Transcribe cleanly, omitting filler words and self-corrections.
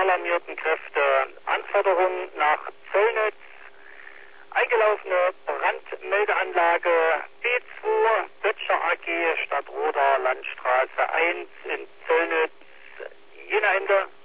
alarmierten Kräfte Anforderungen nach Zöllnitz. Eingelaufene Brandmeldeanlage B2 Böttcher AG Stadtroder Landstraße 1 in Zöllnitz. Jener Ende.